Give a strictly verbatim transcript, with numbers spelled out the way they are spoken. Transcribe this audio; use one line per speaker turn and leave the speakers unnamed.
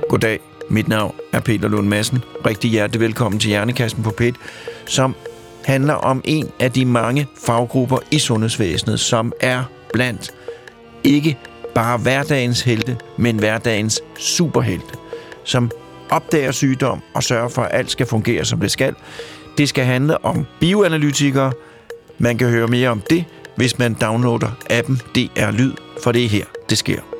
Goddag, mit navn er Peter Lund Madsen. Rigtig hjertelig velkommen til Hjernekassen på P et, som handler om en af de mange faggrupper i sundhedsvæsenet, som er blandt ikke bare hverdagens helte, men hverdagens superhelte, som opdager sygdom og sørger for, at alt skal fungere, som det skal. Det skal handle om bioanalytikere. Man kan høre mere om det, hvis man downloader appen D R Lyd, for det er her, det sker.